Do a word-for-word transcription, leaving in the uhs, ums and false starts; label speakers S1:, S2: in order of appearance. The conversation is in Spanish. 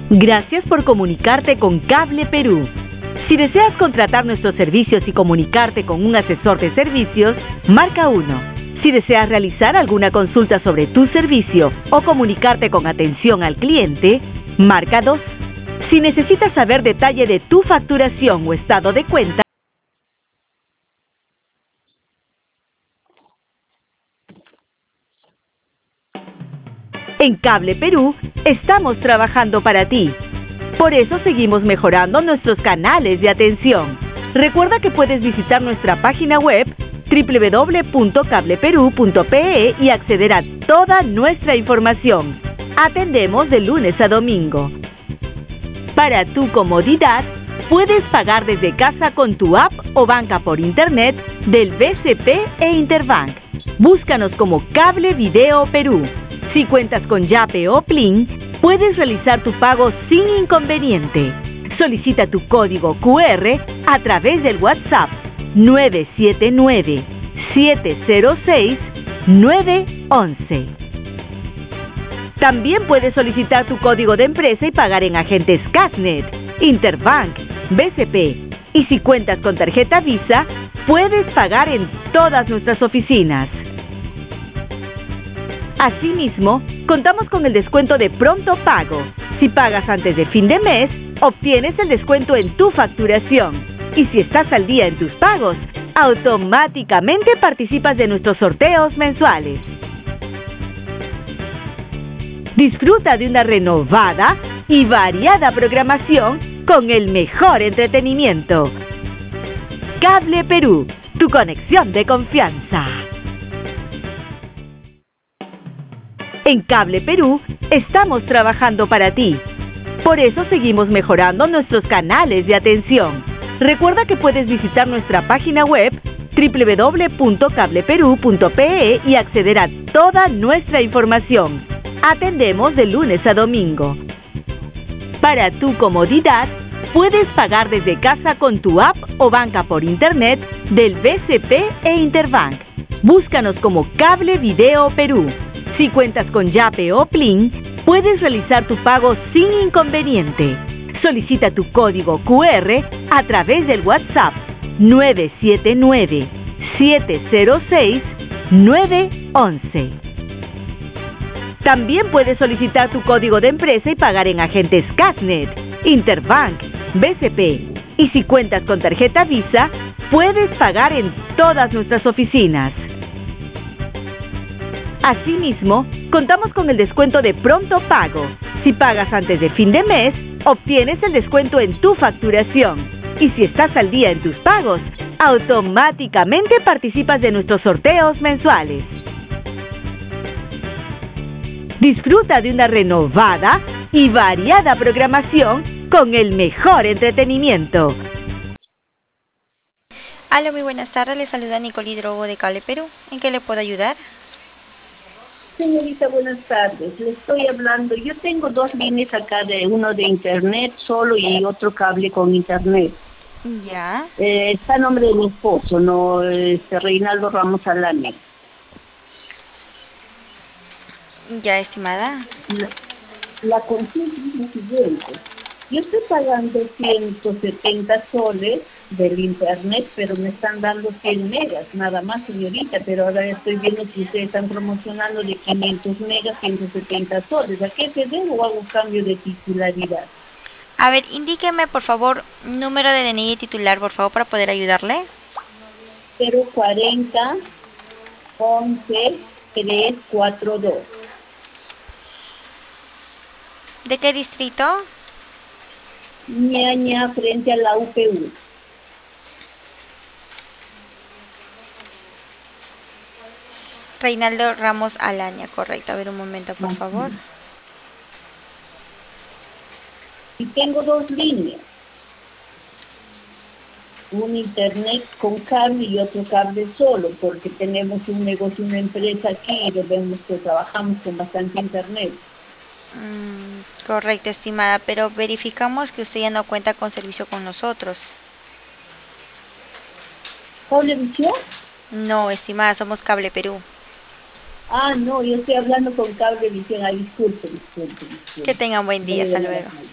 S1: Gracias por comunicarte con Cable Perú. Si deseas contratar nuestros servicios y comunicarte con un asesor de servicios, marca uno. Si deseas realizar alguna consulta sobre tu servicio o comunicarte con atención al cliente, marca dos. Si necesitas saber detalle de tu facturación o estado de cuenta, en Cable Perú estamos trabajando para ti. Por eso seguimos mejorando nuestros canales de atención. Recuerda que puedes visitar nuestra página web doble u doble u doble u punto cable perú punto pe e y acceder a toda nuestra información. Atendemos de lunes a domingo. Para tu comodidad, puedes pagar desde casa con tu app o banca por internet del B C P e Interbank. Búscanos como Cable Video Perú. Si cuentas con Yape o Plin, puedes realizar tu pago sin inconveniente. Solicita tu código cu erre a través del WhatsApp nueve siete nueve, siete cero seis, nueve uno uno. También puedes solicitar tu código de empresa y pagar en agentes Casnet, Interbank, B C P. Y si cuentas con tarjeta Visa, puedes pagar en todas nuestras oficinas. Asimismo, contamos con el descuento de pronto pago. Si pagas antes de fin de mes, obtienes el descuento en tu facturación. Y si estás al día en tus pagos, automáticamente participas de nuestros sorteos mensuales. Disfruta de una renovada y variada programación con el mejor entretenimiento. Cable Perú, tu conexión de confianza. En Cable Perú estamos trabajando para ti. Por eso seguimos mejorando nuestros canales de atención. Recuerda que puedes visitar nuestra página web doble u doble u doble u punto cable perú punto pe e y acceder a toda nuestra información. Atendemos de lunes a domingo. Para tu comodidad, puedes pagar desde casa con tu app o banca por internet del B C P e Interbank. Búscanos como Cable Video Perú. Si cuentas con Yape o Plin, puedes realizar tu pago sin inconveniente. Solicita tu código cu erre a través del WhatsApp nueve siete nueve, siete cero seis, nueve uno uno. También puedes solicitar tu código de empresa y pagar en agentes Casnet, Interbank, B C P. Y si cuentas con tarjeta Visa, puedes pagar en todas nuestras oficinas. Asimismo, contamos con el descuento de pronto pago. Si pagas antes de fin de mes, obtienes el descuento en tu facturación. Y si estás al día en tus pagos, automáticamente participas de nuestros sorteos mensuales. Disfruta de una renovada y variada programación con el mejor entretenimiento.
S2: Hola, muy buenas tardes. Le saluda Nicole Hidrogo de Cable Perú. ¿En qué le puedo ayudar?
S3: Señorita, buenas tardes. Le estoy hablando. Yo tengo dos líneas acá, de uno de internet solo y otro cable con internet.
S2: Ya.
S3: Eh, está a nombre de mi esposo, no, este Reinaldo Ramos Alane.
S2: Ya, estimada.
S3: La, la consulta es la siguiente. Yo estoy pagando ciento setenta soles del internet, pero me están dando cien megas, nada más, señorita, pero ahora estoy viendo que ustedes están promocionando de quinientos megas, ciento setenta soles. ¿A qué se debe o hago cambio de titularidad?
S2: A ver, indíqueme, por favor, número de D N I y titular, por favor, para poder ayudarle.
S3: cero cuarenta, once, trescientos cuarenta y dos.
S2: ¿De qué distrito?
S3: Ñaña, frente a la U P U.
S2: Reinaldo Ramos Alaña, correcto. A ver, un momento, por favor.
S3: Y tengo dos líneas. Un internet con cable y otro cable solo, porque tenemos un negocio, una empresa aquí y vemos que trabajamos con bastante internet.
S2: Mm, correcto, estimada, pero verificamos que usted ya no cuenta con servicio con nosotros.
S3: ¿Cablevisión?
S2: No, estimada, somos Cable Perú.
S3: Ah, no, yo estoy hablando con Cablevisión. Ah, disculpe, disculpe, disculpe.
S2: Que tenga un buen día, hasta luego.